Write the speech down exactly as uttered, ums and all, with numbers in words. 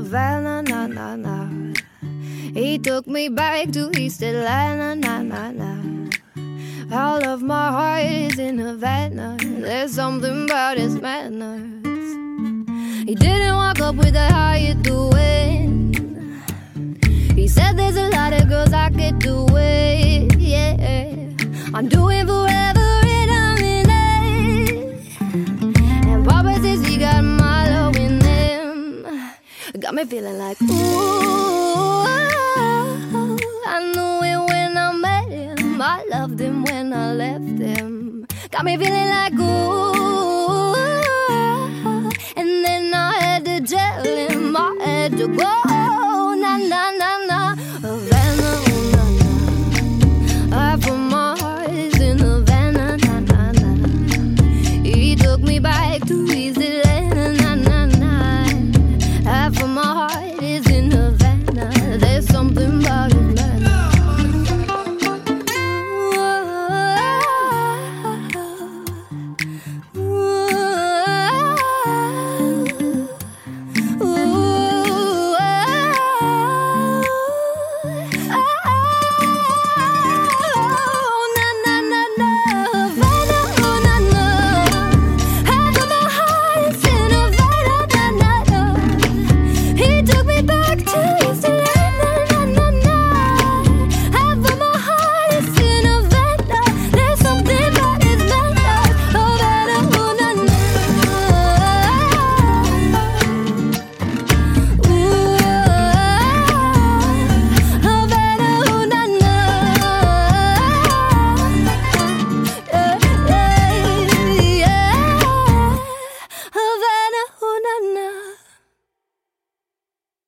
Havana, na na na. He took me back to East Atlanta, na na na. All of my heart is in Havana. There's something about his manners. He didn't walk up with a how you doing. He said there's a lot of girls I could do it, yeah. I'm doing forever and I'm in it. And Papa says he got my love in him. Got me feeling like, ooh, I knew it when I met him. I loved him when I left him. Got me feeling like, ooh,